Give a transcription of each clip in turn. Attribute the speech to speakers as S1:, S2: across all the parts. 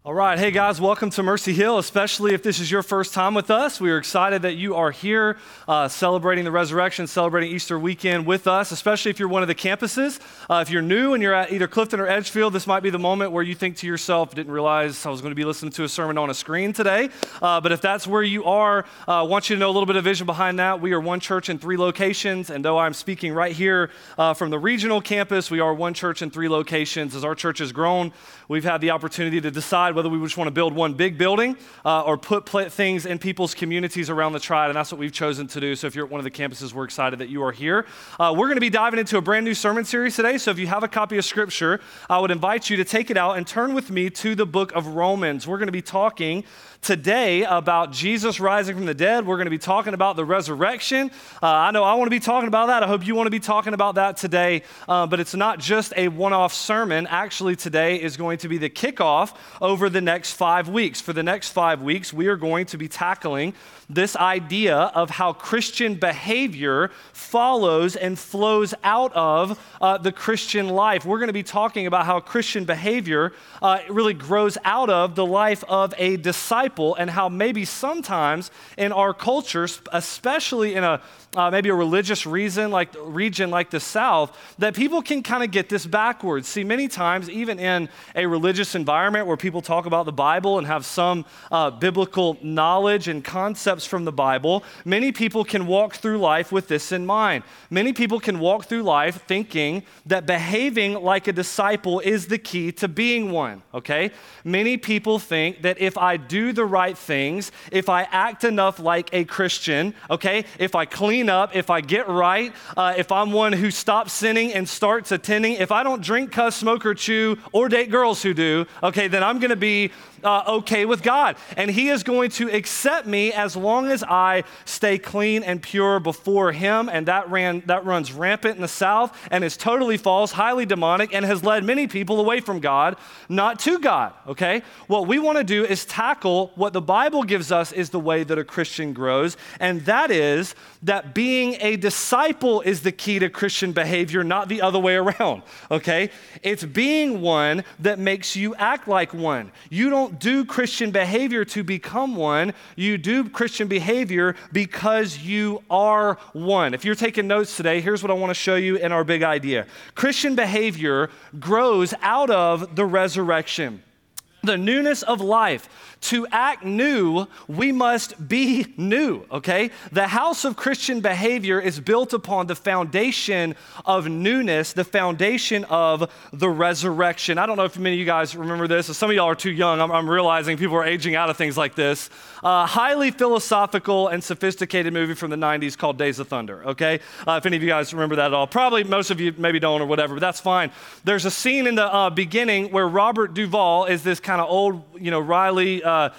S1: All right, hey guys, welcome to Mercy Hill, especially if this is your first time with us. We are excited that you are here celebrating the resurrection, celebrating Easter weekend with us, especially if you're one of the campuses. If you're new and you're at either Clifton or Edgefield, this might be the moment where you think to yourself, didn't realize I was going to be listening to a sermon on a screen today. But if that's where you are, I want you to know a little bit of vision behind that. We are one church in 3 locations, and though I'm speaking right here from the regional campus, we are one church in 3 locations. As our church has grown, we've had the opportunity to decide whether we just want to build one big building or put things in people's communities around the Triad, and that's what we've chosen to do. So if you're at one of the campuses, we're excited that you are here. We're going to be diving into a brand new sermon series today, so if you have a copy of Scripture, I would invite you to take it out and turn with me to the book of Romans. We're going to be talking today about Jesus rising from the dead. We're going to be talking about the resurrection. I know I want to be talking about that. I hope you want to be talking about that today, but it's not just a one-off sermon. Actually, today is going to be the kickoff over the next 5 weeks. For the next 5 weeks, we are going to be tackling this idea of how Christian behavior follows and flows out of the Christian life. We're going to be talking about how Christian behavior really grows out of the life of a disciple, and how maybe sometimes in our culture, especially in maybe a religious region like the South, that people can kind of get this backwards. See, many times, even in a religious environment where people talk about the Bible and have some biblical knowledge and concepts from the Bible, many people can walk through life with this in mind. Many people can walk through life thinking that behaving like a disciple is the key to being one, okay? Many people think that if I do the right things, if I act enough like a Christian, okay, if I clean up, if I get right, if I'm one who stops sinning and starts attending, if I don't drink, cuss, smoke, or chew, or date girls who do, okay, then I'm going to be okay with God. And He is going to accept me as long as I stay clean and pure before Him. And that runs rampant in the South and is totally false, highly demonic, and has led many people away from God, not to God, okay? What we want to do is tackle what the Bible gives us is the way that a Christian grows, and that is that being a disciple is the key to Christian behavior, not the other way around, okay? It's being one that makes you act like one. You don't do Christian behavior to become one. You do Christian behavior because you are one. If you're taking notes today, here's what I want to show you in our big idea. Christian behavior grows out of the resurrection. The newness of life. To act new, we must be new, okay? The house of Christian behavior is built upon the foundation of newness, the foundation of the resurrection. I don't know if many of you guys remember this. Some of y'all are too young. I'm realizing people are aging out of things like this. Highly philosophical and sophisticated movie from the 90s called Days of Thunder, okay? If any of you guys remember that at all. Probably most of you maybe don't or whatever, but that's fine. There's a scene in the beginning where Robert Duvall is this kind of old, Riley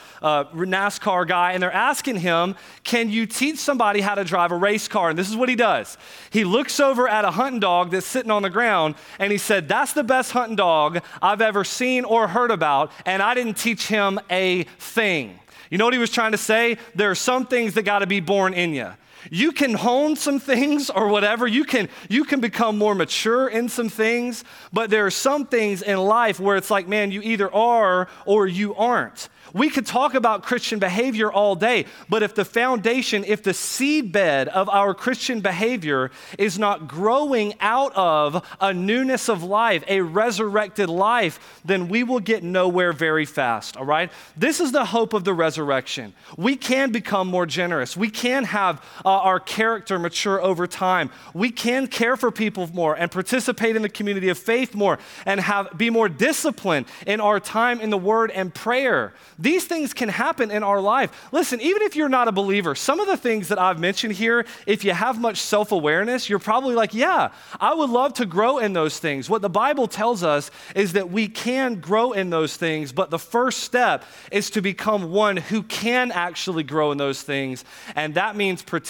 S1: NASCAR guy, and they're asking him, can you teach somebody how to drive a race car? And this is what he does. He looks over at a hunting dog that's sitting on the ground, and he said, that's the best hunting dog I've ever seen or heard about, and I didn't teach him a thing. You know what he was trying to say? There are some things that got to be born in you. You can hone some things or whatever. You can become more mature in some things, but there are some things in life where it's like, man, you either are or you aren't. We could talk about Christian behavior all day, but if the foundation, if the seedbed of our Christian behavior is not growing out of a newness of life, a resurrected life, then we will get nowhere very fast, all right? This is the hope of the resurrection. We can become more generous. We can have our character mature over time. We can care for people more and participate in the community of faith more and be more disciplined in our time in the Word and prayer. These things can happen in our life. Listen, even if you're not a believer, some of the things that I've mentioned here, if you have much self-awareness, you're probably like, yeah, I would love to grow in those things. What the Bible tells us is that we can grow in those things, but the first step is to become one who can actually grow in those things, and that means participating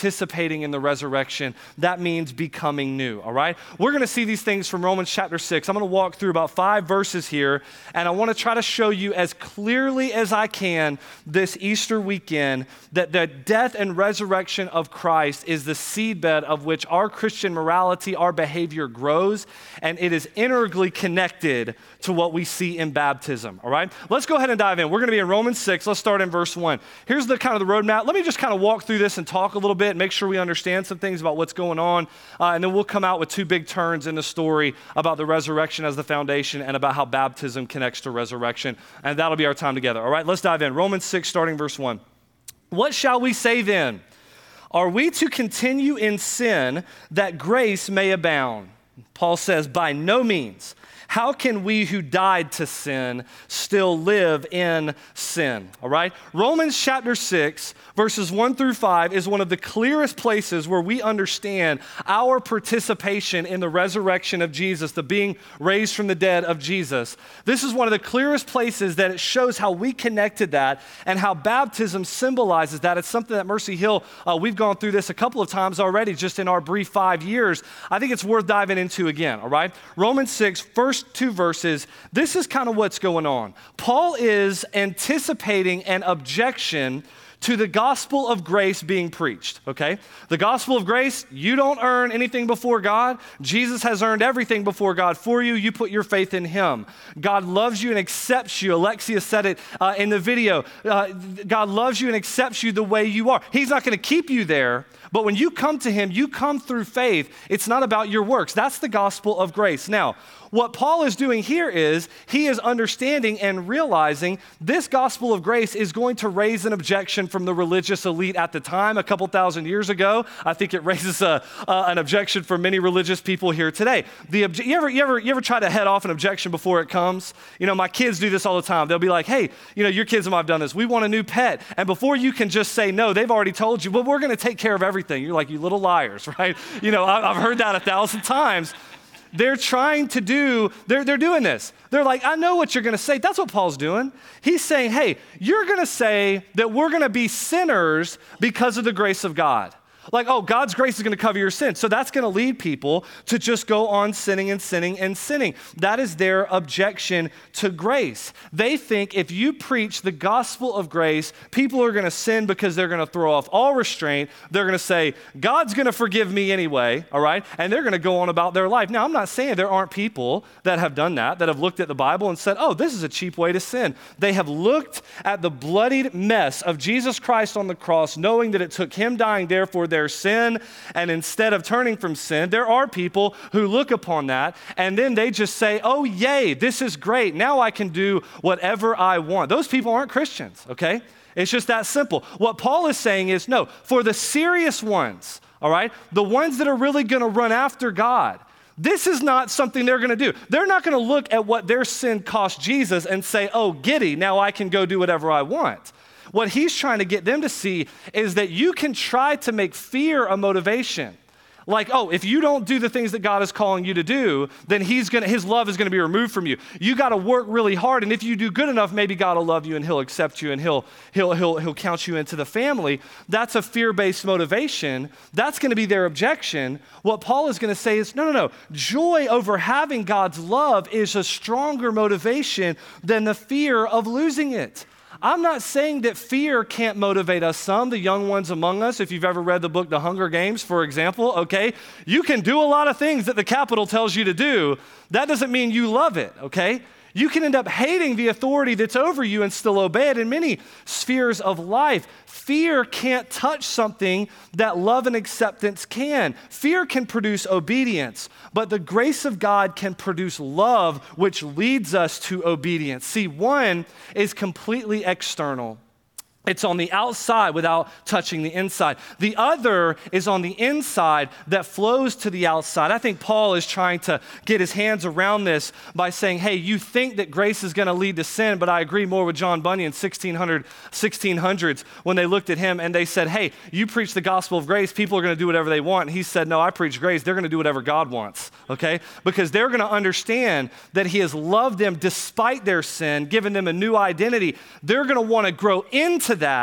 S1: participating in the resurrection. That means becoming new, all right? We're going to see these things from Romans chapter 6. I'm going to walk through about 5 verses here, and I want to try to show you as clearly as I can this Easter weekend that the death and resurrection of Christ is the seedbed of which our Christian morality, our behavior grows, and it is integrally connected to what we see in baptism, all right? Let's go ahead and dive in. We're going to be in Romans 6. Let's start in verse 1. Here's the kind of the roadmap. Let me just kind of walk through this and talk a little bit, make sure we understand some things about what's going on, and then we'll come out with 2 big turns in the story about the resurrection as the foundation and about how baptism connects to resurrection, and that'll be our time together, all right? Let's dive in. Romans 6, starting verse 1. What shall we say then? Are we to continue in sin that grace may abound? Paul says, by no means. How can we who died to sin still live in sin? All right? Romans chapter 6, verses 1 through 5 is one of the clearest places where we understand our participation in the resurrection of Jesus, the being raised from the dead of Jesus. This is one of the clearest places that it shows how we connected that and how baptism symbolizes that. It's something that Mercy Hill, we've gone through this a couple of times already just in our brief 5 years. I think it's worth diving into again, all right? Romans 6, first 2 verses, this is kind of what's going on. Paul is anticipating an objection to the gospel of grace being preached, okay? The gospel of grace, you don't earn anything before God. Jesus has earned everything before God for you. You put your faith in him. God loves you and accepts you. Alexia said it in the video. God loves you and accepts you the way you are. He's not going to keep you there, but when you come to him, you come through faith. It's not about your works. That's the gospel of grace. Now, what Paul is doing here is he is understanding and realizing this gospel of grace is going to raise an objection from the religious elite at the time, a couple thousand years ago. I think it raises an objection for many religious people here today. You ever try to head off an objection before it comes? You know, my kids do this all the time. They'll be like, hey, you know, your kids might have done this. We want a new pet. And before you can just say no, they've already told you, well, we're going to take care of everything. You're like, you little liars, right? You know, I've heard that 1,000 times. They're trying to do, they're doing this. They're like, I know what you're going to say. That's what Paul's doing. He's saying, hey, you're going to say that we're going to be sinners because of the grace of God. Like, oh, God's grace is going to cover your sin. So that's going to lead people to just go on sinning and sinning and sinning. That is their objection to grace. They think if you preach the gospel of grace, people are going to sin because they're going to throw off all restraint. They're going to say, God's going to forgive me anyway, all right? And they're going to go on about their life. Now, I'm not saying there aren't people that have done that have looked at the Bible and said, oh, this is a cheap way to sin. They have looked at the bloodied mess of Jesus Christ on the cross, knowing that it took him dying there for their sin, and instead of turning from sin, there are people who look upon that and then they just say, oh, yay, this is great. Now I can do whatever I want. Those people aren't Christians, okay? It's just that simple. What Paul is saying is, no, for the serious ones, all right, the ones that are really going to run after God, this is not something they're going to do. They're not going to look at what their sin cost Jesus and say, oh, giddy, now I can go do whatever I want. What he's trying to get them to see is that you can try to make fear a motivation. Like, oh, if you don't do the things that God is calling you to do, then his love is going to be removed from you. You got to work really hard, and if you do good enough, maybe God will love you and he'll accept you and he'll count you into the family. That's a fear-based motivation. That's going to be their objection. What Paul is going to say is, no. Joy over having God's love is a stronger motivation than the fear of losing it. I'm not saying that fear can't motivate us some, the young ones among us. If you've ever read the book, The Hunger Games, for example, okay? You can do a lot of things that the Capitol tells you to do. That doesn't mean you love it, okay? You can end up hating the authority that's over you and still obey it in many spheres of life. Fear can't touch something that love and acceptance can. Fear can produce obedience, but the grace of God can produce love, which leads us to obedience. See, one is completely external. It's on the outside without touching the inside. The other is on the inside that flows to the outside. I think Paul is trying to get his hands around this by saying, hey, you think that grace is going to lead to sin, but I agree more with John Bunyan, 1600s, when they looked at him and they said, hey, you preach the gospel of grace, people are going to do whatever they want. And he said, no, I preach grace, they're going to do whatever God wants, okay? Because they're going to understand that he has loved them despite their sin, given them a new identity. They're going to want to grow into that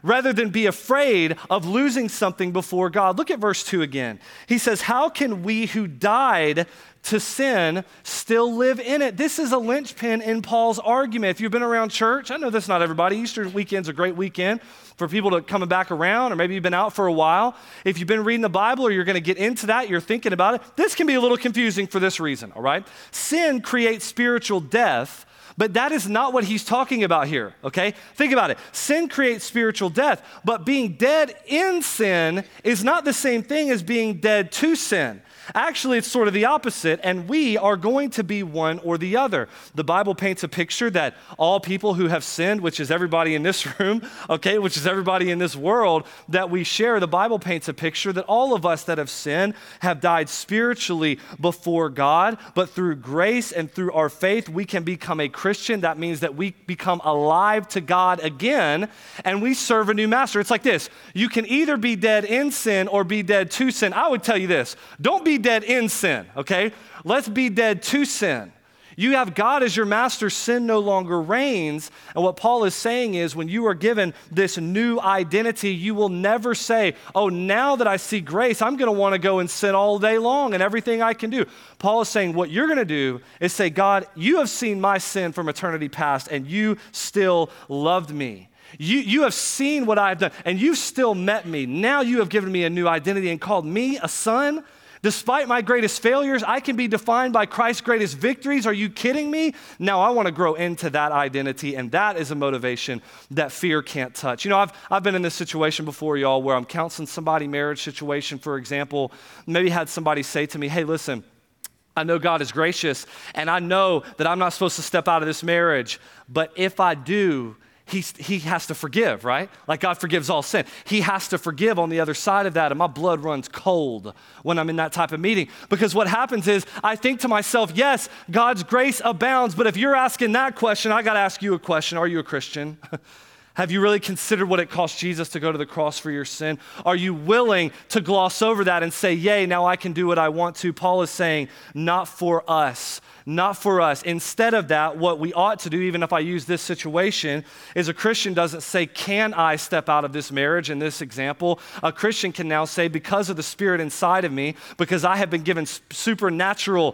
S1: rather than be afraid of losing something before God. Look at verse 2 again. He says, how can we who died to sin still live in it? This is a linchpin in Paul's argument. If you've been around church, I know that's not everybody. Easter weekend's a great weekend for people to coming back around, or maybe you've been out for a while. If you've been reading the Bible or you're going to get into that, you're thinking about it, this can be a little confusing for this reason, all right? Sin creates spiritual death, but that is not what he's talking about here, okay? Think about it. Sin creates spiritual death, but being dead in sin is not the same thing as being dead to sin. Actually, it's sort of the opposite, and we are going to be one or the other. The Bible paints a picture that all people who have sinned, which is everybody in this room, okay, which is everybody in this world that we share, the Bible paints a picture that all of us that have sinned have died spiritually before God, but through grace and through our faith, we can become a Christian. That means that we become alive to God again, and we serve a new master. It's like this. You can either be dead in sin or be dead to sin. I would tell you this. Don't be dead in sin, okay? Let's be dead to sin. You have God as your master, sin no longer reigns. And what Paul is saying is when you are given this new identity, you will never say, oh, now that I see grace, I'm going to want to go and sin all day long and everything I can do. Paul is saying what you're going to do is say, God, you have seen my sin from eternity past and you still loved me. You have seen what I've done and you've still met me. Now you have given me a new identity and called me a son. Despite my greatest failures, I can be defined by Christ's greatest victories. Are you kidding me? Now I want to grow into that identity, and that is a motivation that fear can't touch. You know, I've been in this situation before, y'all, where I'm counseling somebody, marriage situation, for example. Maybe had somebody say to me, hey, listen, I know God is gracious, and I know that I'm not supposed to step out of this marriage, but if I do, He has to forgive, right? Like God forgives all sin. He has to forgive on the other side of that, and my blood runs cold when I'm in that type of meeting. Because what happens is I think to myself, yes, God's grace abounds, but if you're asking that question, I got to ask you a question. Are you a Christian? Have you really considered what it cost Jesus to go to the cross for your sin? Are you willing to gloss over that and say, yay, now I can do what I want to? Paul is saying, not for us. Not for us. Instead of that, what we ought to do, even if I use this situation, is a Christian doesn't say, can I step out of this marriage in this example? A Christian can now say, because of the Spirit inside of me, because I have been given supernatural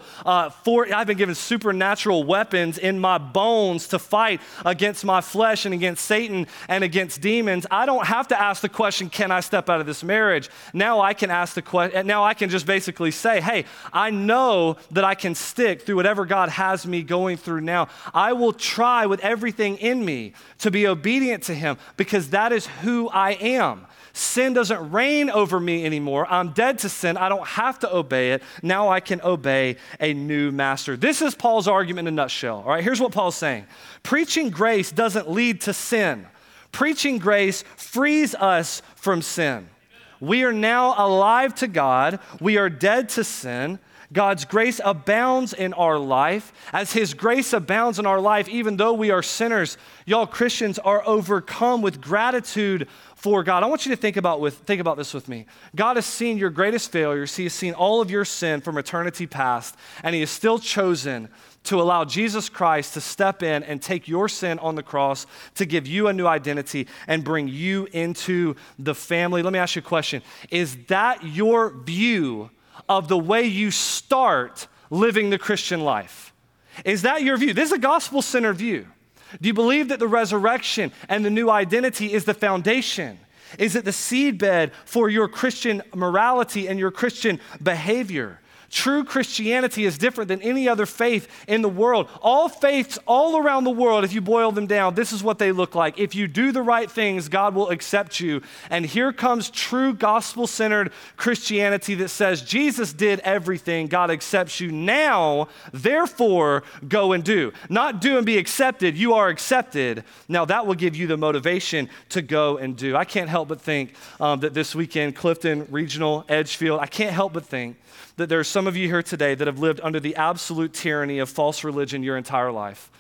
S1: weapons in my bones to fight against my flesh and against Satan and against demons, I don't have to ask the question, can I step out of this marriage? Now I can ask the question, now I can just basically say, hey, I know that I can stick through whatever God has me going through now. I will try with everything in me to be obedient to Him because that is who I am. Sin doesn't reign over me anymore. I'm dead to sin. I don't have to obey it. Now I can obey a new master. This is Paul's argument in a nutshell. All right, here's what Paul's saying. Preaching grace doesn't lead to sin. Preaching grace frees us from sin. We are now alive to God. We are dead to sin. God's grace abounds in our life. As His grace abounds in our life, even though we are sinners, y'all Christians are overcome with gratitude for God. I want you to think about this with me. God has seen your greatest failures. He has seen all of your sin from eternity past, and He has still chosen to allow Jesus Christ to step in and take your sin on the cross to give you a new identity and bring you into the family. Let me ask you a question. Is that your view of the way you start living the Christian life? Is that your view? This is a gospel-centered view. Do you believe that the resurrection and the new identity is the foundation? Is it the seedbed for your Christian morality and your Christian behavior? True Christianity is different than any other faith in the world. All faiths all around the world, if you boil them down, this is what they look like. If you do the right things, God will accept you. And here comes true gospel-centered Christianity that says Jesus did everything. God accepts you now, therefore go and do. Not do and be accepted. You are accepted. Now that will give you the motivation to go and do. I can't help but think that this weekend, Clifton Regional, Edgefield, I can't help but think that there are some of you here today that have lived under the absolute tyranny of false religion your entire life.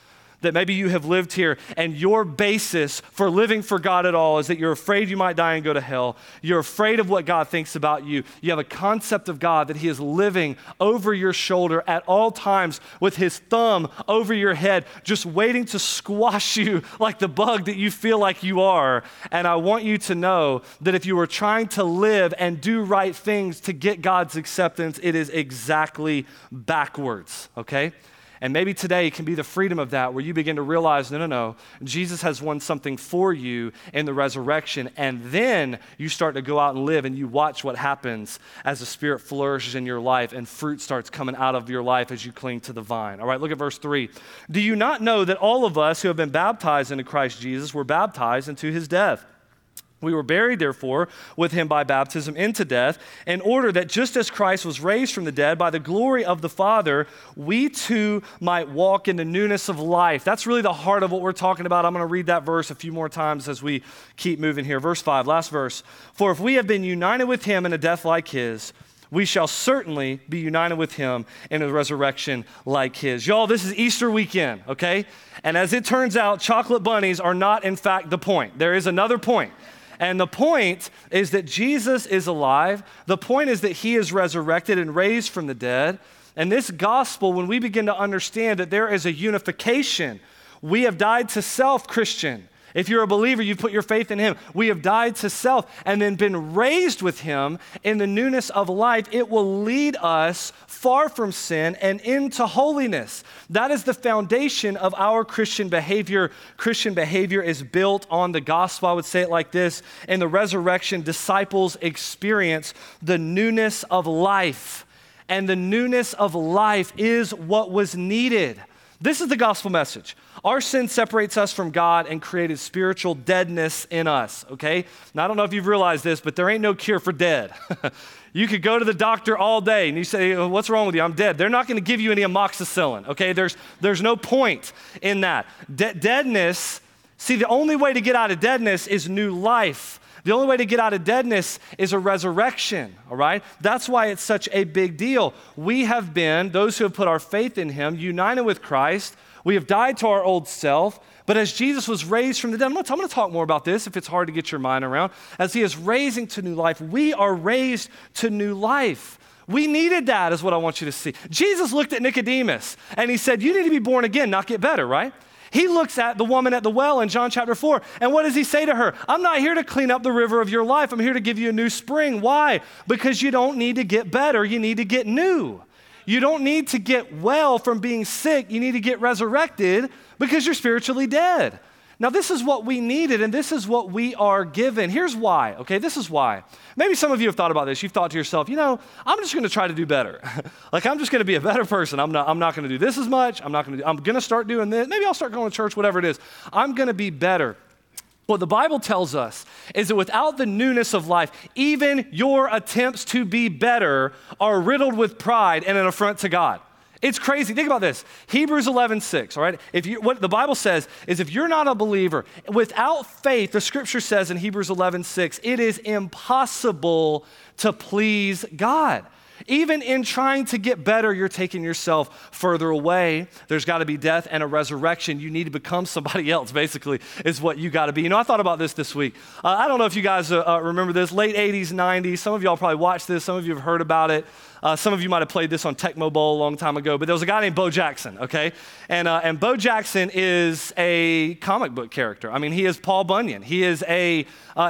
S1: that maybe you have lived here and your basis for living for God at all is that you're afraid you might die and go to hell. You're afraid of what God thinks about you. You have a concept of God that he is living over your shoulder at all times with his thumb over your head, just waiting to squash you like the bug that you feel like you are. And I want you to know that if you are trying to live and do right things to get God's acceptance, it is exactly backwards, okay? And maybe today can be the freedom of that where you begin to realize, no, Jesus has won something for you in the resurrection. And then you start to go out and live and you watch what happens as the Spirit flourishes in your life and fruit starts coming out of your life as you cling to the vine. All right, look at verse 3. Do you not know that all of us who have been baptized into Christ Jesus were baptized into his death? We were buried, therefore, with him by baptism into death, in order that just as Christ was raised from the dead by the glory of the Father, we too might walk in the newness of life. That's really the heart of what we're talking about. I'm going to read that verse a few more times as we keep moving here. Verse 5, last verse. For if we have been united with him in a death like his, we shall certainly be united with him in a resurrection like his. Y'all, this is Easter weekend, okay? And as it turns out, chocolate bunnies are not, in fact, the point. There is another point. And the point is that Jesus is alive. The point is that he is resurrected and raised from the dead. And this gospel, when we begin to understand that there is a unification, we have died to self, Christian. If you're a believer, you've put your faith in him. We have died to self and then been raised with him in the newness of life. It will lead us far from sin and into holiness. That is the foundation of our Christian behavior. Christian behavior is built on the gospel. I would say it like this. In the resurrection, disciples experience the newness of life. And the newness of life is what was needed. This is the gospel message. Our sin separates us from God and created spiritual deadness in us, okay? Now, I don't know if you've realized this, but there ain't no cure for dead. You could go to the doctor all day and you say, what's wrong with you? I'm dead. They're not going to give you any amoxicillin, okay? There's no point in that. Deadness, see, the only way to get out of deadness is new life. The only way to get out of deadness is a resurrection, all right? That's why it's such a big deal. We have been, those who have put our faith in him, united with Christ. We have died to our old self, but as Jesus was raised from the dead, I'm going to talk more about this if it's hard to get your mind around. As he is raising to new life, we are raised to new life. We needed that is what I want you to see. Jesus looked at Nicodemus and he said, you need to be born again, not get better, right? He looks at the woman at the well in John chapter 4, and what does he say to her? I'm not here to clean up the river of your life. I'm here to give you a new spring. Why? Because you don't need to get better. You need to get new. You don't need to get well from being sick. You need to get resurrected because you're spiritually dead. Now, this is what we needed, and this is what we are given. Here's why, okay? This is why. Maybe some of you have thought about this. You've thought to yourself, I'm just going to try to do better. Like, I'm just going to be a better person. I'm not going to do this as much. I'm going to start doing this. Maybe I'll start going to church, whatever it is. I'm going to be better. What the Bible tells us is that without the newness of life, even your attempts to be better are riddled with pride and an affront to God. It's crazy. Think about this. Hebrews 11:6, all right? What the Bible says is if you're not a believer, without faith, the scripture says in Hebrews 11:6, it is impossible to please God. Even in trying to get better, you're taking yourself further away. There's got to be death and a resurrection. You need to become somebody else, basically, is what you got to be. I thought about this week. I don't know if you guys remember this, late 80s, 90s. Some of y'all probably watched this. Some of you have heard about it. Some of you might have played this on Tecmo Bowl a long time ago, but there was a guy named Bo Jackson, okay? And Bo Jackson is a comic book character. I mean, he is Paul Bunyan. He is a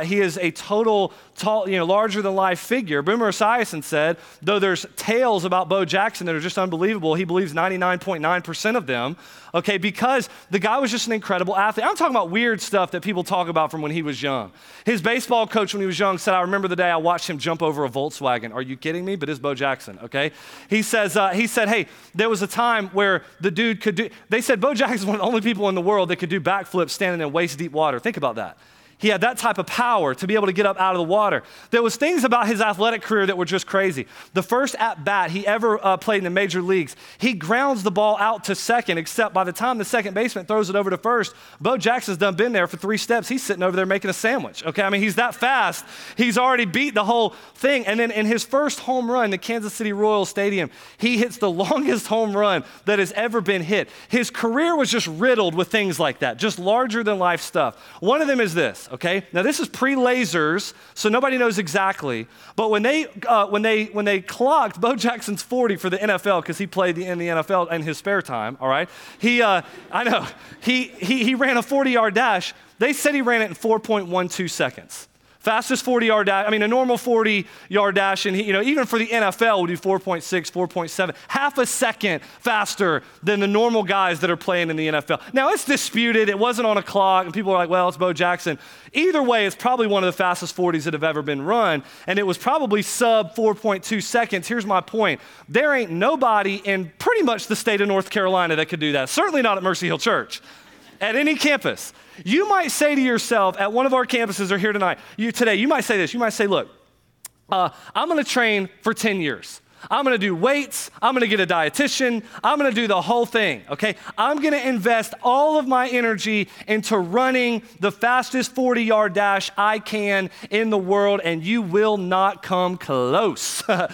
S1: total, tall, larger than life figure. Boomer Esiason said, though there's tales about Bo Jackson that are just unbelievable, he believes 99.9% of them, okay, because the guy was just an incredible athlete. I'm talking about weird stuff that people talk about from when he was young. His baseball coach when he was young said, I remember the day I watched him jump over a Volkswagen. Are you kidding me? But it's Bo Jackson, okay? He said, hey, there was a time where the dude could do, they said Bo Jackson's one of the only people in the world that could do backflips standing in waist-deep water. Think about that. He had that type of power to be able to get up out of the water. There was things about his athletic career that were just crazy. The first at-bat he ever played in the major leagues, he grounds the ball out to second, except by the time the second baseman throws it over to first, Bo Jackson's done been there for 3 steps. He's sitting over there making a sandwich, okay? I mean, he's that fast. He's already beat the whole thing. And then in his first home run, the Kansas City Royals Stadium, he hits the longest home run that has ever been hit. His career was just riddled with things like that, just larger than life stuff. One of them is this. Okay, now this is pre-lasers, so nobody knows exactly. But when they clocked Bo Jackson's 40 for the NFL, because he played in the NFL in his spare time, all right? He ran a 40-yard dash. They said he ran it in 4.12 seconds. Fastest 40-yard dash, I mean, a normal 40-yard dash, and even for the NFL would do 4.6, 4.7, half a second faster than the normal guys that are playing in the NFL. Now, it's disputed. It wasn't on a clock, and people are like, well, it's Bo Jackson. Either way, it's probably one of the fastest 40s that have ever been run, and it was probably sub 4.2 seconds. Here's my point. There ain't nobody in pretty much the state of North Carolina that could do that, certainly not at Mercy Hill Church, at any campus. You might say to yourself at one of our campuses or here tonight, you might say this. You might say, look, I'm going to train for 10 years. I'm going to do weights. I'm going to get a dietitian. I'm going to do the whole thing, okay? I'm going to invest all of my energy into running the fastest 40-yard dash I can in the world, and you will not come close to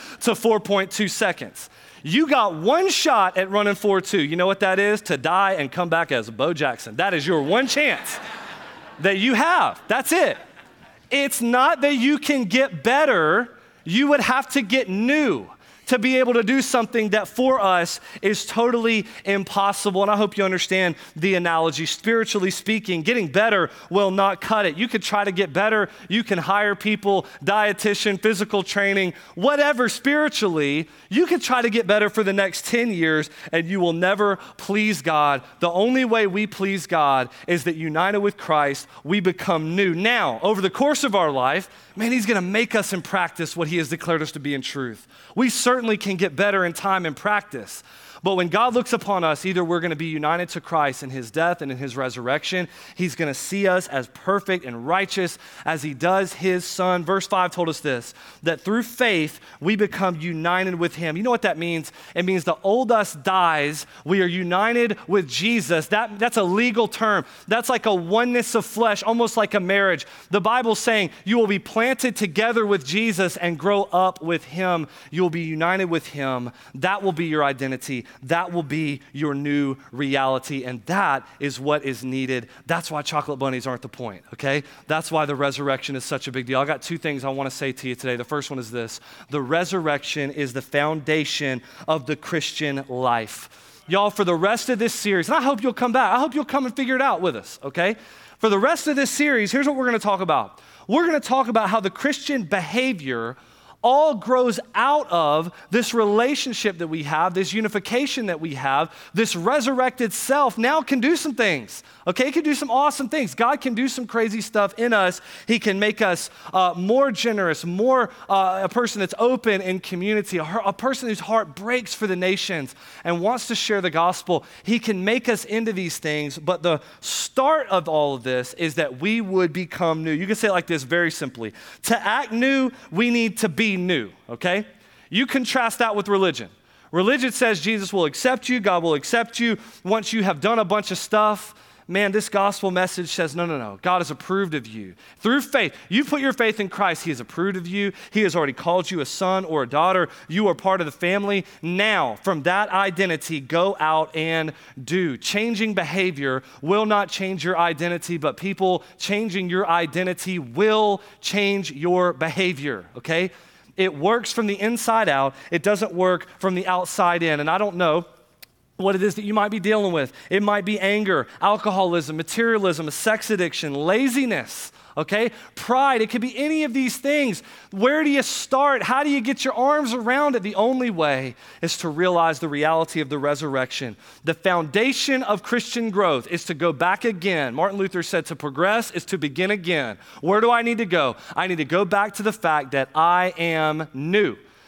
S1: 4.2 seconds. You got one shot at running 4.2. You know what that is? To die and come back as Bo Jackson. That is your one chance that you have. That's it. It's not that you can get better. You would have to get new to be able to do something that for us is totally impossible. And I hope you understand the analogy. Spiritually speaking, getting better will not cut it. You could try to get better. You can hire people, dietitian, physical training, whatever spiritually. You could try to get better for the next 10 years and you will never please God. The only way we please God is that united with Christ, we become new. Now, over the course of our life, man, he's going to make us in practice what he has declared us to be in truth. We certainly can get better in time and practice. But when God looks upon us, either we're going to be united to Christ in his death and in his resurrection. He's going to see us as perfect and righteous as he does his son. Verse 5 told us this, that through faith, we become united with him. You know what that means? It means the old us dies. We are united with Jesus. That's a legal term. That's like a oneness of flesh, almost like a marriage. The Bible's saying you will be planted together with Jesus and grow up with him. You will be united with him. That will be your identity. That will be your new reality, and that is what is needed. That's why chocolate bunnies aren't the point, okay? That's why the resurrection is such a big deal. I got 2 things I want to say to you today. The first one is this. The resurrection is the foundation of the Christian life. Y'all, for the rest of this series, and I hope you'll come back. I hope you'll come and figure it out with us, okay? For the rest of this series, here's what we're going to talk about. We're going to talk about how the Christian behavior all grows out of this relationship that we have, this unification that we have, this resurrected self now can do some things, okay? It can do some awesome things. God can do some crazy stuff in us. He can make us more generous, more a person that's open in community, a person whose heart breaks for the nations and wants to share the gospel. He can make us into these things, but the start of all of this is that we would become new. You can say it like this very simply. To act new, we need to be new, okay? You contrast that with religion. Religion says Jesus will accept you, God will accept you once you have done a bunch of stuff. Man, this gospel message says, no. God has approved of you. Through faith, you put your faith in Christ. He has approved of you. He has already called you a son or a daughter. You are part of the family. Now, from that identity, go out and do. Changing behavior will not change your identity, but people changing your identity will change your behavior, okay? It works from the inside out. It doesn't work from the outside in. And I don't know what it is that you might be dealing with. It might be anger, alcoholism, materialism, a sex addiction, laziness, okay? Pride, it could be any of these things. Where do you start? How do you get your arms around it? The only way is to realize the reality of the resurrection. The foundation of Christian growth is to go back again. Martin Luther said to progress is to begin again. Where do I need to go? I need to go back to the fact that I am new.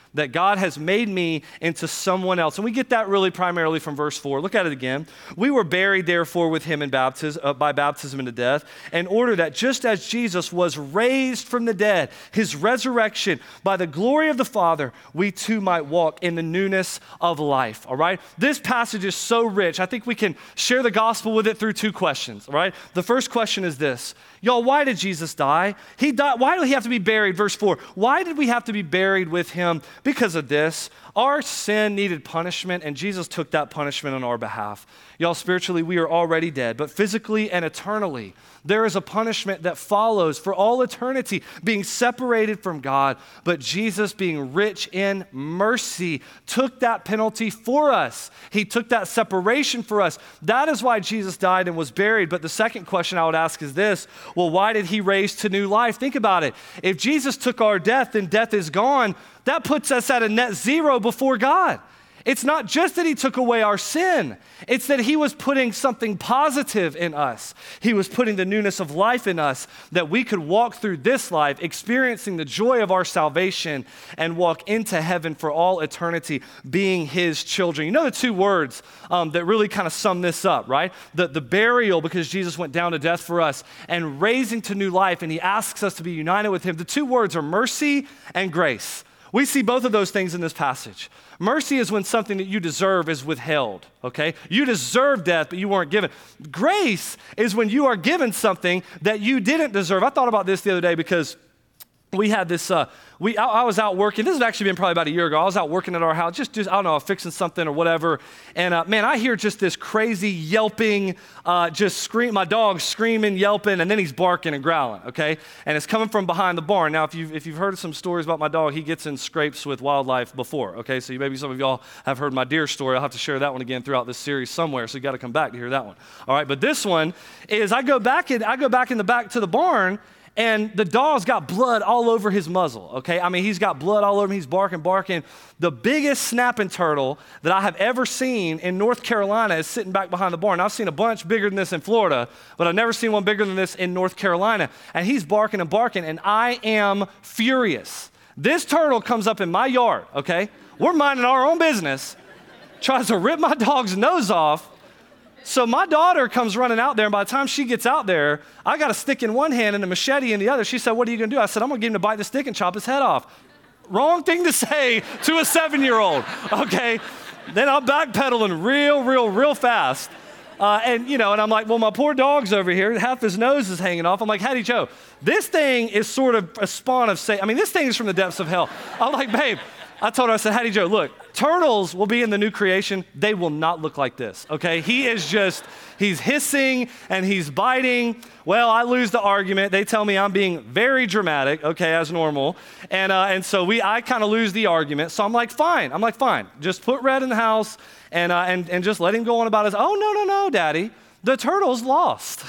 S1: that God has made me into someone else. And we get that really primarily from verse 4. Look at it again. We were buried, therefore, with him in baptism, by baptism into death, in order that just as Jesus was raised from the dead, his resurrection by the glory of the Father, we too might walk in the newness of life, all right? This passage is so rich. I think we can share the gospel with it through two questions, all right? The first question is this. Y'all, why did Jesus die? He died. Why did he have to be buried? Verse 4. Why did we have to be buried with him? Because of this. Our sin needed punishment, and Jesus took that punishment on our behalf. Y'all, spiritually, we are already dead, but physically and eternally, there is a punishment that follows for all eternity, being separated from God. But Jesus, being rich in mercy, took that penalty for us. He took that separation for us. That is why Jesus died and was buried. But the second question I would ask is this. Well, why did he raise to new life? Think about it. If Jesus took our death, then death is gone. That puts us at a net zero before God. It's not just that he took away our sin. It's that he was putting something positive in us. He was putting the newness of life in us, that we could walk through this life experiencing the joy of our salvation and walk into heaven for all eternity being his children. You know the two words that really kind of sum this up, right? The burial, because Jesus went down to death for us, and raising to new life, and he asks us to be united with him. The two words are mercy and grace. We see both of those things in this passage. Mercy is when something that you deserve is withheld, okay? You deserve death, but you weren't given. Grace is when you are given something that you didn't deserve. I thought about this the other day because we had this, I was out working. This has actually been probably about a year ago. I was out working at our house, just I don't know, fixing something or whatever. And man, I hear just this crazy yelping, my dog screaming, yelping, and then he's barking and growling, okay? And it's coming from behind the barn. Now, if you've heard some stories about my dog, he gets in scrapes with wildlife before, okay? So maybe some of y'all have heard my deer story. I'll have to share that one again throughout this series somewhere, so you got to come back to hear that one. All right, but this one is I go back in the back to the barn, and the dog's got blood all over his muzzle, okay? I mean, he's got blood all over him. He's barking. The biggest snapping turtle that I have ever seen in North Carolina is sitting back behind the barn. Now, I've seen a bunch bigger than this in Florida, but I've never seen one bigger than this in North Carolina. And he's barking, and I am furious. This turtle comes up in my yard, okay? We're minding our own business, tries to rip my dog's nose off. So my daughter comes running out there, and by the time she gets out there, I got a stick in one hand and a machete in the other. She said, "What are you going to do?" I said, "I'm going to get him to bite the stick and chop his head off." Wrong thing to say to a 7-year-old, okay? Then I'm backpedaling real fast. And I'm like, well, my poor dog's over here. Half his nose is hanging off. I'm like, Hattie Joe, this thing is sort of a spawn of Satan. I mean, this thing is from the depths of hell. I'm like, babe, I told her, I said, Hattie Joe, look, turtles will be in the new creation. They will not look like this, okay? He's hissing and he's biting. Well, I lose the argument. They tell me I'm being very dramatic, okay, as normal. And so I kind of lose the argument. So I'm like, fine. Just put Red in the house and just let him go on about his, oh, no, Daddy. The turtle's lost.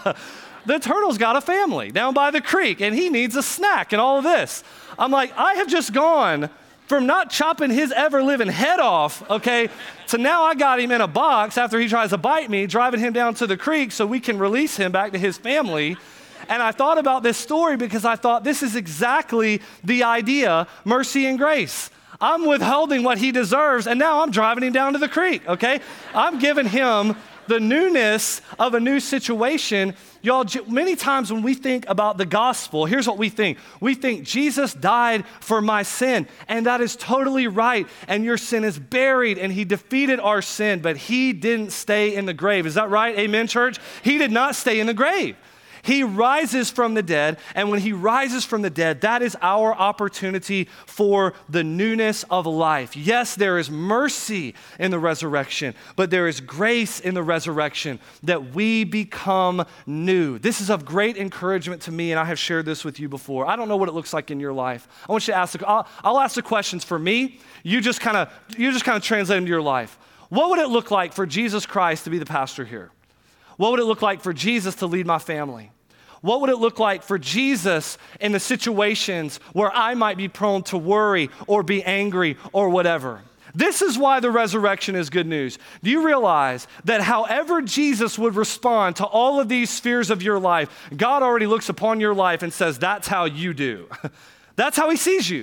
S1: The turtle's got a family down by the creek and he needs a snack and all of this. I'm like, I have just gone from not chopping his ever-living head off, okay, to now I got him in a box after he tries to bite me, driving him down to the creek so we can release him back to his family. And I thought about this story because I thought this is exactly the idea, mercy and grace. I'm withholding what he deserves, and now I'm driving him down to the creek, okay? I'm giving him the newness of a new situation. Y'all, many times when we think about the gospel, here's what we think. We think Jesus died for my sin, and that is totally right, and your sin is buried, and he defeated our sin, but he didn't stay in the grave. Is that right? Amen, church? He did not stay in the grave. He rises from the dead, and when he rises from the dead, that is our opportunity for the newness of life. Yes, there is mercy in the resurrection, but there is grace in the resurrection that we become new. This is of great encouragement to me, and I have shared this with you before. I don't know what it looks like in your life. I want you to ask, I'll ask the questions for me. You just kind of translate them to your life. What would it look like for Jesus Christ to be the pastor here? What would it look like for Jesus to lead my family? What would it look like for Jesus in the situations where I might be prone to worry or be angry or whatever? This is why the resurrection is good news. Do you realize that however Jesus would respond to all of these spheres of your life, God already looks upon your life and says, that's how you do. That's how he sees you.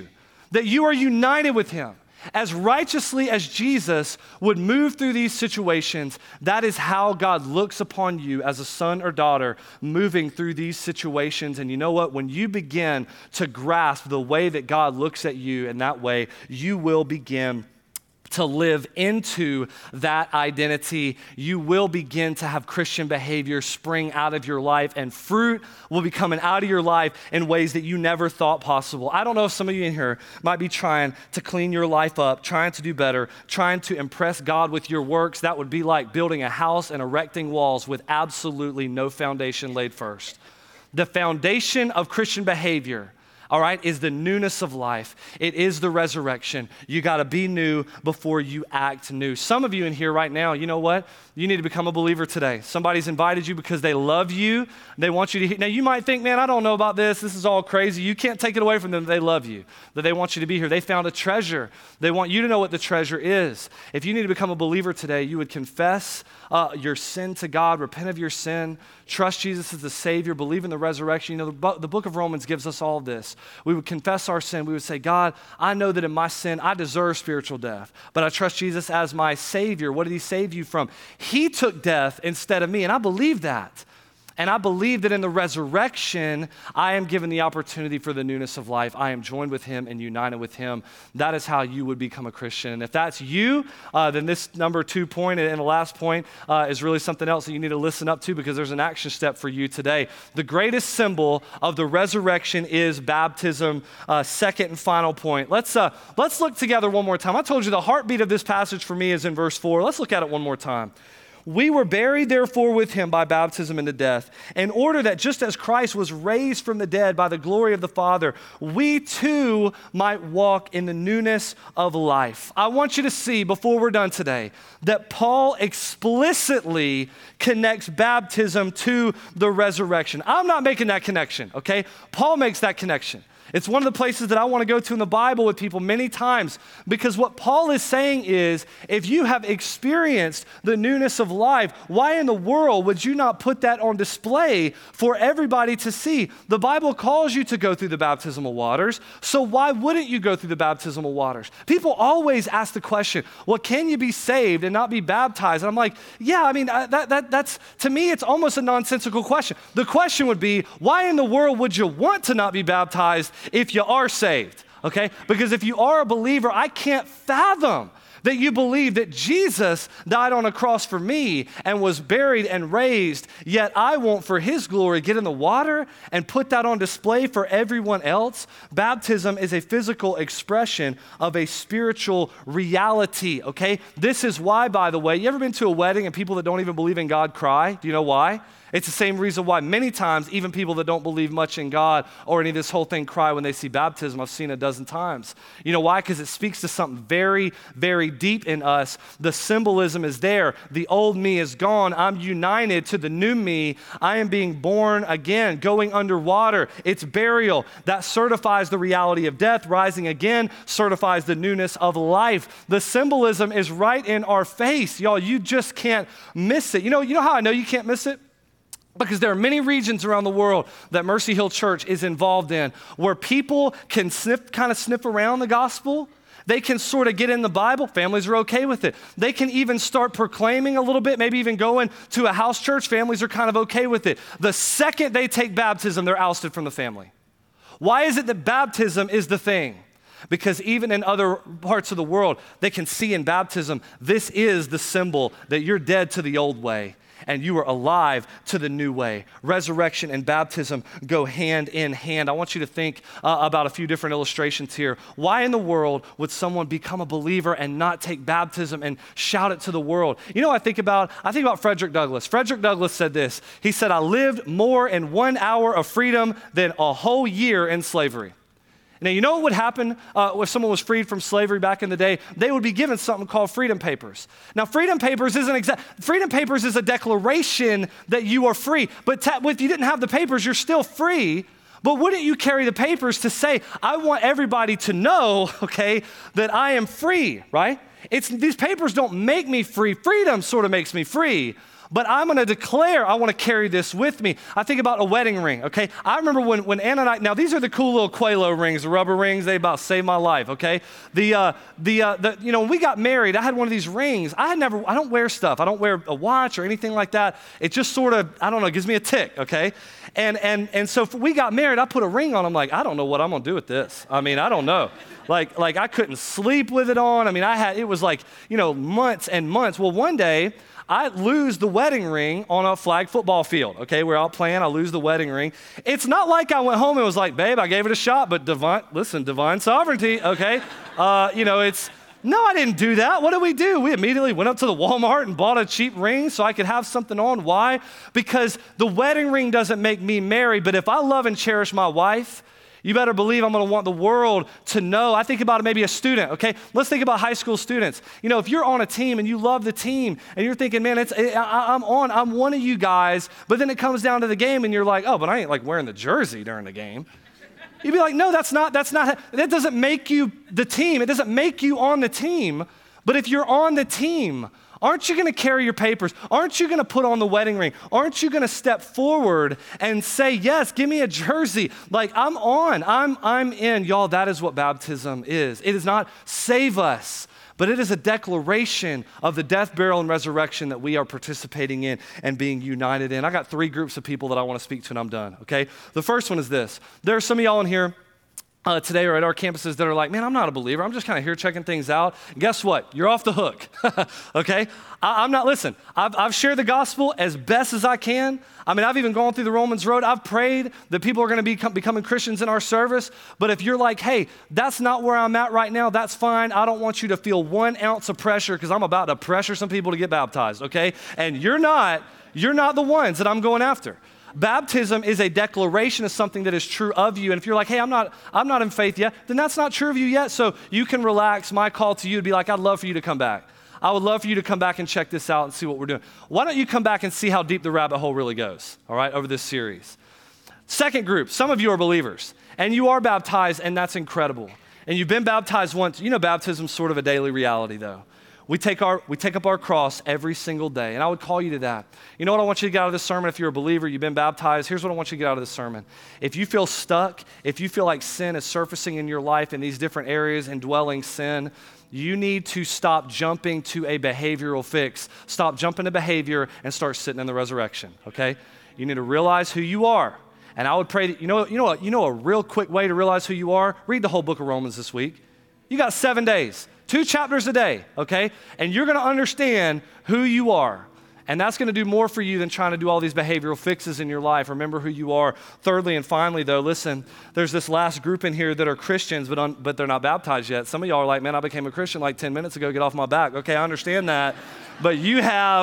S1: that you are united with him. As righteously as Jesus would move through these situations, that is how God looks upon you as a son or daughter moving through these situations. And you know what? When you begin to grasp the way that God looks at you in that way, you will begin to live into that identity. You will begin to have Christian behavior spring out of your life, and fruit will be coming out of your life in ways that you never thought possible. I don't know if some of you in here might be trying to clean your life up, trying to do better, trying to impress God with your works. That would be like building a house and erecting walls with absolutely no foundation laid first. The foundation of Christian behavior, all right, is the newness of life. It is the resurrection. You got to be new before you act new. Some of you in here right now, you know what? You need to become a believer today. Somebody's invited you because they love you. They want you to. Now, you might think, man, I don't know about this. This is all crazy. You can't take it away from them. They love you, that they want you to be here. They found a treasure. They want you to know what the treasure is. If you need to become a believer today, you would confess your sin to God, repent of your sin, trust Jesus as the Savior, believe in the resurrection. You know, the book of Romans gives us all this. We would confess our sin. We would say, God, I know that in my sin, I deserve spiritual death, but I trust Jesus as my Savior. What did he save you from? He took death instead of me, and I believe that. And I believe that in the resurrection, I am given the opportunity for the newness of life. I am joined with him and united with him. That is how you would become a Christian. And if that's you, then this number 2 point and the last point is really something else that you need to listen up to, because there's an action step for you today. The greatest symbol of the resurrection is baptism. Second and final point. Let's look together one more time. I told you the heartbeat of this passage for me is in verse 4. Let's look at it one more time. We were buried, therefore, with him by baptism into death, in order that just as Christ was raised from the dead by the glory of the Father, we too might walk in the newness of life. I want you to see, before we're done today, that Paul explicitly connects baptism to the resurrection. I'm not making that connection, okay? Paul makes that connection. It's one of the places that I want to go to in the Bible with people many times, because what Paul is saying is, if you have experienced the newness of life, why in the world would you not put that on display for everybody to see? The Bible calls you to go through the baptismal waters, so why wouldn't you go through the baptismal waters? People always ask the question, well, can you be saved and not be baptized? And I'm like, yeah, I mean, that's, to me, it's almost a nonsensical question. The question would be, why in the world would you want to not be baptized if you are saved, okay? Because if you are a believer, I can't fathom that you believe that Jesus died on a cross for me and was buried and raised, yet I won't, for his glory, get in the water and put that on display for everyone else. Baptism is a physical expression of a spiritual reality, okay? This is why, by the way, you ever been to a wedding and people that don't even believe in God cry? Do you know why? It's the same reason why many times even people that don't believe much in God or any of this whole thing cry when they see baptism. I've seen it a dozen times. You know why? Because it speaks to something very, very deep in us. The symbolism is there. The old me is gone. I'm united to the new me. I am being born again, going underwater. It's burial. That certifies the reality of death. Rising again certifies the newness of life. The symbolism is right in our face. Y'all, you just can't miss it. You know how I know you can't miss it? Because there are many regions around the world that Mercy Hill Church is involved in where people can kind of sniff around the gospel. They can sort of get in the Bible. Families are okay with it. They can even start proclaiming a little bit, maybe even going to a house church. Families are kind of okay with it. The second they take baptism, they're ousted from the family. Why is it that baptism is the thing? Because even in other parts of the world, they can see in baptism, this is the symbol that you're dead to the old way and you are alive to the new way. Resurrection and baptism go hand in hand. I want you to think about a few different illustrations here. Why in the world would someone become a believer and not take baptism and shout it to the world? You know, I think about Frederick Douglass. Frederick Douglass said this. He said, I lived more in 1 hour of freedom than a whole year in slavery. Now, you know what would happen if someone was freed from slavery back in the day? They would be given something called freedom papers. Now, freedom papers is a declaration that you are free. But if you didn't have the papers, you're still free. But wouldn't you carry the papers to say, I want everybody to know, okay, that I am free, right? These papers don't make me free. Freedom sort of makes me free. but I'm going to declare I want to carry this with me. I think about a wedding ring, okay? I remember when Anna and I, now these are the cool little Quelo rings, the rubber rings, they about saved my life, okay? When we got married, I had one of these rings. I don't wear stuff. I don't wear a watch or anything like that. It just sort of, I don't know, gives me a tick, okay? And so we got married, I put a ring on. I'm like, I don't know what I'm going to do with this. I mean, I don't know. Like I couldn't sleep with it on. I mean, it was like, months and months. Well, one day, I lose the wedding ring on a flag football field, okay? We're out playing, I lose the wedding ring. It's not like I went home and was like, babe, I gave it a shot, but divine sovereignty, okay? No, I didn't do that. What did we do? We immediately went up to the Walmart and bought a cheap ring so I could have something on. Why? Because the wedding ring doesn't make me married, but if I love and cherish my wife, you better believe I'm going to want the world to know. I think about maybe a student, okay? Let's think about high school students. If you're on a team and you love the team and you're thinking, man, I'm one of you guys, but then it comes down to the game and you're like, oh, but I ain't like wearing the jersey during the game. You'd be like, no, that doesn't make you the team. It doesn't make you on the team. But if you're on the team, aren't you going to carry your papers? Aren't you going to put on the wedding ring? Aren't you going to step forward and say, yes, give me a jersey. Like I'm on, I'm in. Y'all, that is what baptism is. It is not save us, but it is a declaration of the death, burial, and resurrection that we are participating in and being united in. I got 3 groups of people that I want to speak to and I'm done, okay? The first one is this. There are some of y'all in here today or at our campuses that are like, man, I'm not a believer. I'm just kind of here checking things out. And guess what? You're off the hook, okay? Listen, I've shared the gospel as best as I can. I mean, I've even gone through the Romans road. I've prayed that people are going to be becoming Christians in our service. But if you're like, hey, that's not where I'm at right now, that's fine. I don't want you to feel 1 ounce of pressure because I'm about to pressure some people to get baptized, okay? And you're not the ones that I'm going after. Baptism is a declaration of something that is true of you. And if you're like, hey, I'm not in faith yet, then that's not true of you yet. So you can relax. My call to you would be like, I'd love for you to come back. I would love for you to come back and check this out and see what we're doing. Why don't you come back and see how deep the rabbit hole really goes, all right, over this series. Second group, some of you are believers, and you are baptized, and that's incredible. And you've been baptized once. Baptism's sort of a daily reality, though. We take up our cross every single day, and I would call you to that. You know what I want you to get out of this sermon? If you're a believer, you've been baptized, here's what I want you to get out of this sermon. If you feel stuck, if you feel like sin is surfacing in your life in these different areas, indwelling sin, you need to stop jumping to a behavioral fix. Stop jumping to behavior and start sitting in the resurrection, okay? You need to realize who you are. And I would pray that, you know a real quick way to realize who you are? Read the whole book of Romans this week. You got 7 days. 2 chapters a day, okay? And you're going to understand who you are. And that's going to do more for you than trying to do all these behavioral fixes in your life. Remember who you are. Thirdly and finally, though, listen, there's this last group in here that are Christians, but they're not baptized yet. Some of y'all are like, man, I became a Christian like 10 minutes ago. Get off my back. Okay, I understand that. But you have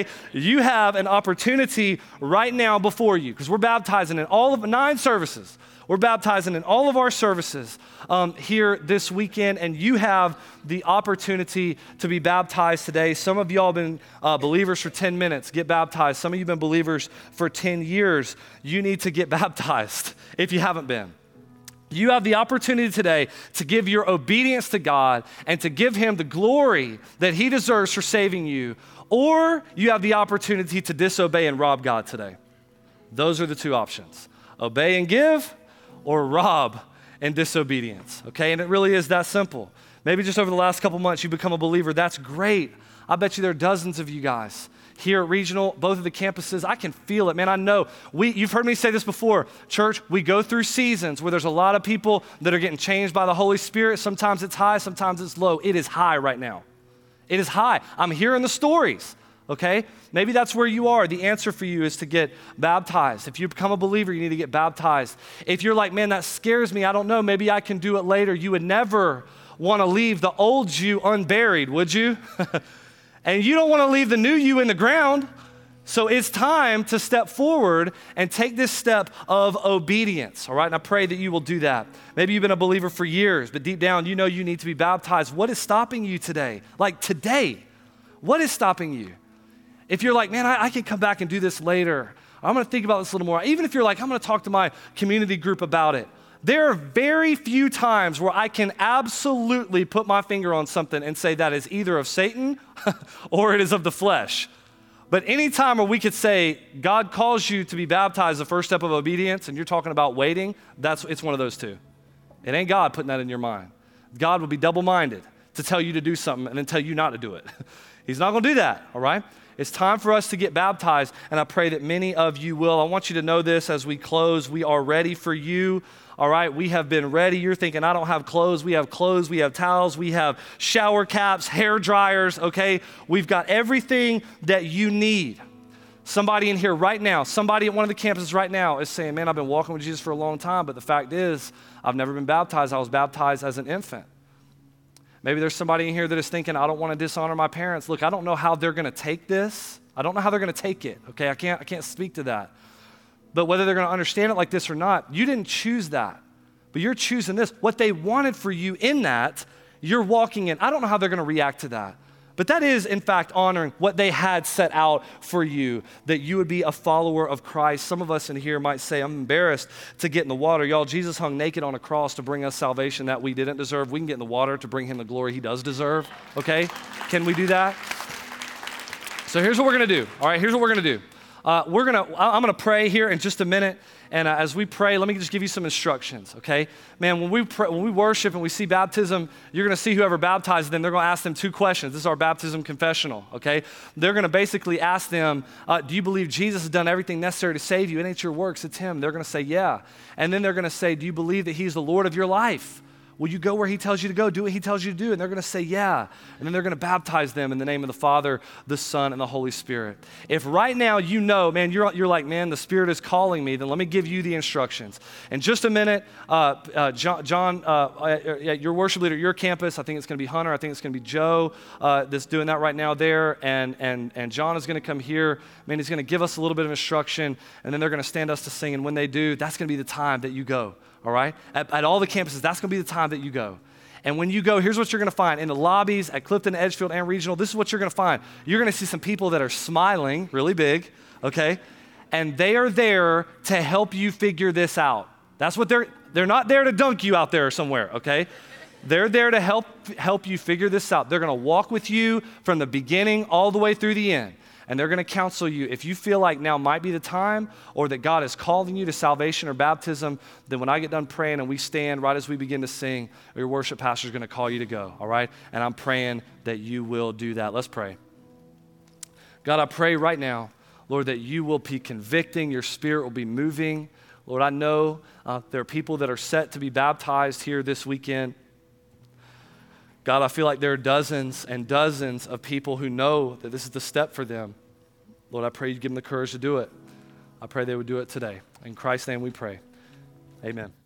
S1: an opportunity right now before you, because we're baptizing in all of 9 services. We're baptizing in all of our services here this weekend, and you have the opportunity to be baptized today. Some of y'all have been believers for 10 minutes. Get baptized. Some of you have been believers for 10 years. You need to get baptized if you haven't been. You have the opportunity today to give your obedience to God and to give him the glory that he deserves for saving you, or you have the opportunity to disobey and rob God today. Those are the 2 options. Obey and give, or rob and disobedience, okay? And it really is that simple. Maybe just over the last couple months you become a believer. That's great. I bet you there are dozens of you guys here at Regional, both of the campuses. I can feel it, man. I know. You've heard me say this before. Church, we go through seasons where there's a lot of people that are getting changed by the Holy Spirit. Sometimes it's high, sometimes it's low. It is high right now. It is high. I'm hearing the stories. Okay? Maybe that's where you are. The answer for you is to get baptized. If you become a believer, you need to get baptized. If you're like, man, that scares me, I don't know, maybe I can do it later. You would never want to leave the old you unburied, would you? And you don't want to leave the new you in the ground. So it's time to step forward and take this step of obedience, all right? And I pray that you will do that. Maybe you've been a believer for years, but deep down, you know you need to be baptized. What is stopping you today? Like today, what is stopping you? If you're like, man, I can come back and do this later. I'm going to think about this a little more. Even if you're like, I'm going to talk to my community group about it. There are very few times where I can absolutely put my finger on something and say that is either of Satan or it is of the flesh. But anytime where we could say, God calls you to be baptized, the first step of obedience, and you're talking about waiting, it's one of those two. It ain't God putting that in your mind. God will be double-minded to tell you to do something and then tell you not to do it. He's not gonna do that, all right? It's time for us to get baptized, and I pray that many of you will. I want you to know this as we close. We are ready for you, all right? We have been ready. You're thinking, I don't have clothes. We have clothes, we have towels, we have shower caps, hair dryers, okay? We've got everything that you need. Somebody in here right now, somebody at one of the campuses right now is saying, man, I've been walking with Jesus for a long time, but the fact is, I've never been baptized. I was baptized as an infant. Maybe there's somebody in here that is thinking, I don't want to dishonor my parents. Look, I don't know how they're going to take this. I don't know how they're going to take it, okay? I can't speak to that. But whether they're going to understand it like this or not, you didn't choose that. But you're choosing this. What they wanted for you in that, you're walking in. I don't know how they're going to react to that. But that is, in fact, honoring what they had set out for you, that you would be a follower of Christ. Some of us in here might say, I'm embarrassed to get in the water. Y'all, Jesus hung naked on a cross to bring us salvation that we didn't deserve. We can get in the water to bring him the glory he does deserve, okay? Can we do that? So here's what we're going to do, all right? Here's what we're going to do. I'm going to pray here in just a minute. And as we pray, let me just give you some instructions, okay? Man, when we worship and we see baptism, you're going to see whoever baptizes them, they're going to ask them two questions. This is our baptism confessional, okay? They're going to basically ask them, do you believe Jesus has done everything necessary to save you? It ain't your works, it's him. They're going to say, yeah. And then they're going to say, do you believe that he's the Lord of your life? Will you go where he tells you to go? Do what he tells you to do? And they're going to say, yeah. And then they're going to baptize them in the name of the Father, the Son, and the Holy Spirit. If right now you know, man, you're like, man, the Spirit is calling me, then let me give you the instructions. In just a minute, John, your worship leader at your campus, I think it's going to be Hunter, I think it's going to be Joe that's doing that right now there, and John is going to come here. Man, he's going to give us a little bit of instruction, and then they're going to stand us to sing. And when they do, that's going to be the time that you go. All right? At all the campuses, that's going to be the time that you go. And when you go, here's what you're going to find. In the lobbies at Clifton, Edgefield, and Regional, this is what you're going to find. You're going to see some people that are smiling really big, okay? And they are there to help you figure this out. That's what they're not there to dunk you out there somewhere, okay? They're there to help you figure this out. They're going to walk with you from the beginning all the way through the end. And they're going to counsel you. If you feel like now might be the time or that God is calling you to salvation or baptism, then when I get done praying and we stand right as we begin to sing, your worship pastor is going to call you to go, all right? And I'm praying that you will do that. Let's pray. God, I pray right now, Lord, that you will be convicting, your Spirit will be moving. Lord, I know there are people that are set to be baptized here this weekend. God, I feel like there are dozens and dozens of people who know that this is the step for them. Lord, I pray you give them the courage to do it. I pray they would do it today. In Christ's name we pray. Amen.